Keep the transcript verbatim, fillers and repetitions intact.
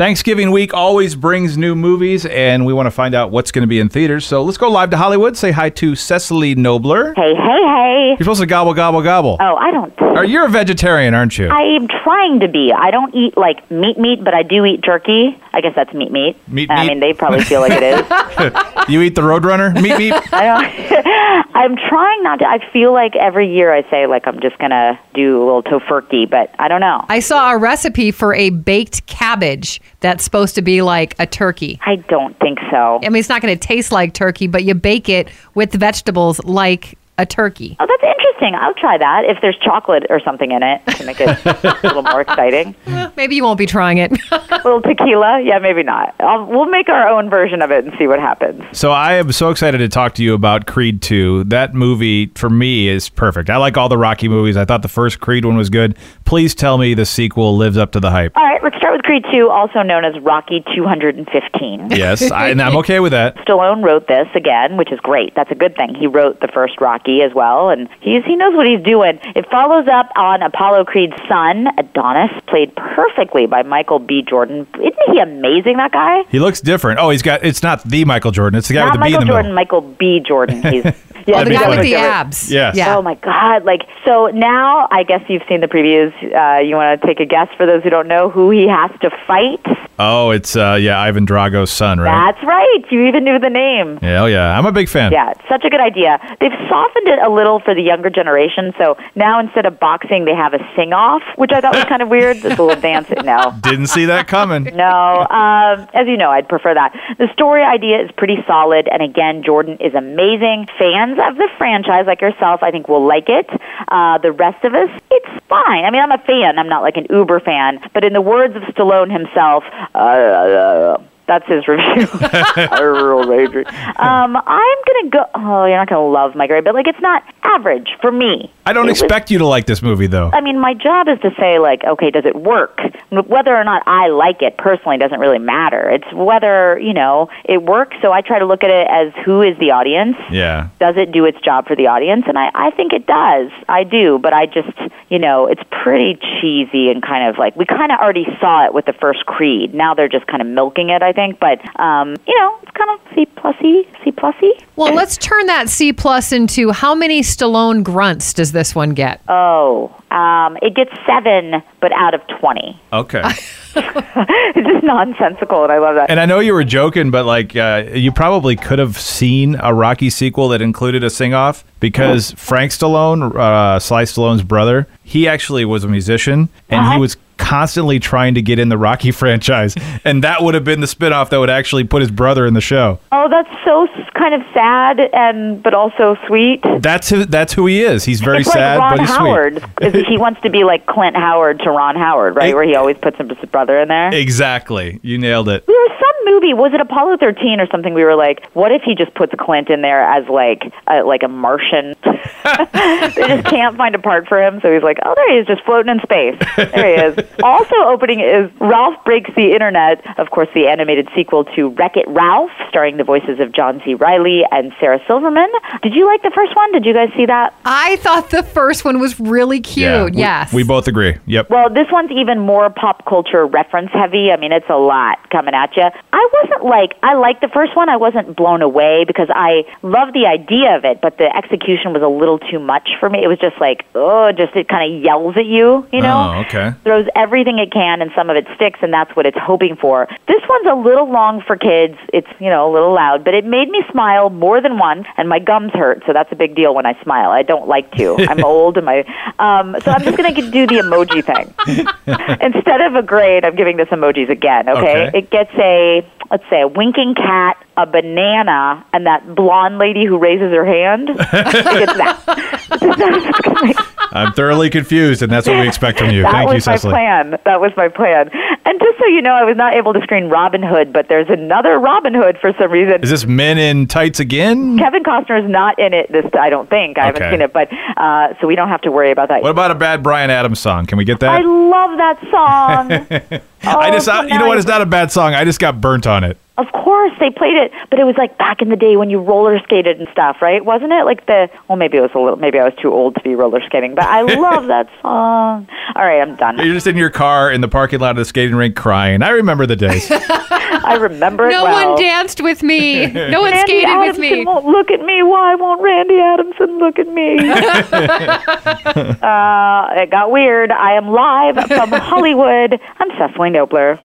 Thanksgiving week always brings new movies, and we want to find out what's going to be in theaters. So let's go live to Hollywood. Say hi to Cecily Nobler. Hey, hey, hey. You're supposed to gobble, gobble, gobble. Oh, I don't... Or you're a vegetarian, aren't you? I'm trying to be. I don't eat, like, meat meat, but I do eat turkey. I guess that's meat meat. Meat I meat? mean, they probably feel like it is. You eat the Roadrunner? Meat meat? I don't... I'm trying not to... I feel like every year I say, like, I'm just going to do a little tofurkey, but I don't know. I saw a recipe for a baked cabbage that's supposed to be like a turkey. I don't think so. I mean, it's not going to taste like turkey, but you bake it with vegetables like a turkey. Oh, that's interesting. I'll try that if there's chocolate or something in it to make it a little more exciting. Maybe you won't be trying it. A little tequila? Yeah, maybe not. I'll, we'll make our own version of it and see what happens. So I am so excited to talk to you about Creed two. That movie, for me, is perfect. I like all the Rocky movies. I thought the first Creed one was good. Please tell me the sequel lives up to the hype. All right, let's start with Creed two, also known as Rocky two fifteen. Yes, I, and I'm okay with that. Stallone wrote this again, which is great. That's a good thing. He wrote the first Rocky as well, and he's, he knows what he's doing. It follows up on Apollo Creed's son, Adonis, played perfectly by Michael B. Jordan. Isn't he amazing, that guy? He looks different. Oh, he's got, it's not the Michael Jordan. It's the guy Not with the Michael B in the Jordan, middle. Michael B. Jordan. He's yeah, Oh, the be guy funny. with the abs. Yes. Yeah. Oh, my God. Like, so now I guess you've seen the previews. Uh, you want to take a guess for those who don't know who he has to fight? Oh, it's, uh, yeah, Ivan Drago's son, right? That's right. You even knew the name. Hell yeah. I'm a big fan. Yeah, it's such a good idea. They've softened it a little for the younger generation, so now instead of boxing, they have a sing-off, which I thought was kind of weird. This little dance. No. Didn't see that coming. No. Um, as you know, I'd prefer that. The story idea is pretty solid, and again, Jordan is amazing. Fans of the franchise, like yourself, I think will like it. Uh, the rest of us, it's fine. I mean, I'm a fan. I'm not like an uber fan, but in the words of Stallone himself, uh, uh, that's his review. um, I'm going to go... Oh, you're not going to love my grade, but, like, it's not average for me. I don't It expect was, you to like this movie, though. I mean, my job is to say, like, okay, does it work? Whether or not I like it personally doesn't really matter. It's whether, you know, it works. So I try to look at it as who is the audience? Yeah. Does it do its job for the audience? And I, I think it does. I do. But I just, you know, it's pretty cheesy and kind of like, we kind of already saw it with the first Creed. Now they're just kind of milking it, I think. But, um, you know, it's kind of C plus-y, C plus-y. Well, let's turn that C plus into how many Stallone grunts does this one get? Oh, um, it gets seven, but out of twenty. Okay. It's just nonsensical, and I love that. And I know you were joking, but like uh, you probably could have seen a Rocky sequel that included a sing-off because Frank Stallone, uh, Sly Stallone's brother, he actually was a musician, and Uh-huh. he was constantly trying to get in the Rocky franchise, and that would have been the spinoff that would actually put his brother in the show. Oh, that's so s- kind of sad, and but also sweet. That's who, that's who he is. He's very it's sad, like Ron but he's Howard. sweet. He wants to be like Clint Howard to Ron Howard, right? It- Where he always puts his brother in there. Exactly. You nailed it. There was some movie, was it Apollo thirteen or something? We were like, what if he just puts Clint in there as like a, like a Martian? They just can't find a part for him, so he's like, oh, there he is, just floating in space. There he is. Also opening is Ralph Breaks the Internet, of course, the animated sequel to Wreck-It Ralph, starring the voices of John C. Reilly and Sarah Silverman. Did you like the first one? Did you guys see that? I thought the first one was really cute. we, Yes. We both agree. Yep. Well, this one's even more pop culture reference heavy. I mean, it's a lot coming at you. I wasn't like, I liked the first one. I wasn't blown away because I loved the idea of it, but the execution was a little too much for me. It was just like, oh, just it kind of yells at you, you know? Oh, okay. Throws everything it can, and some of it sticks, and that's what it's hoping for. This one's a little long for kids. It's, you know, a little loud, but it made me smile more than once, and my gums hurt, so that's a big deal when I smile. I don't like to. I'm old, and my, um, so I'm just going to do the emoji thing. Instead of a grade, I'm giving this emojis again, okay? Okay. It gets a, let's say, a winking cat, a banana, and that blonde lady who raises her hand. It gets that. I'm thoroughly confused, and that's what we expect from you. That Thank was you, Cecily. my plan. That was my plan. And just so you know, I was not able to screen Robin Hood, but there's another Robin Hood for some reason. Is this Men in Tights again? Kevin Costner is not in it this I don't think. I haven't Okay. seen it, but uh, so we don't have to worry about that. What about a bad Bryan Adams song? Can we get that? I love that song. I Oh, just, so I, you know what? nice. It's not a bad song. I just got burnt on it. Of course. course, they played it, but it was like back in the day when you roller skated and stuff, right? Wasn't it? Like the, well, maybe it was a little, maybe I was too old to be roller skating, but I love that song. All right, I'm done. You're just in your car in the parking lot of the skating rink crying. I remember the days. I remember it No well. one danced with me. No one Randy skated Adamson with me. won't look at me. Why won't Randy Adamson look at me? uh, it got weird. I am live from Hollywood. I'm Cecily Nobler.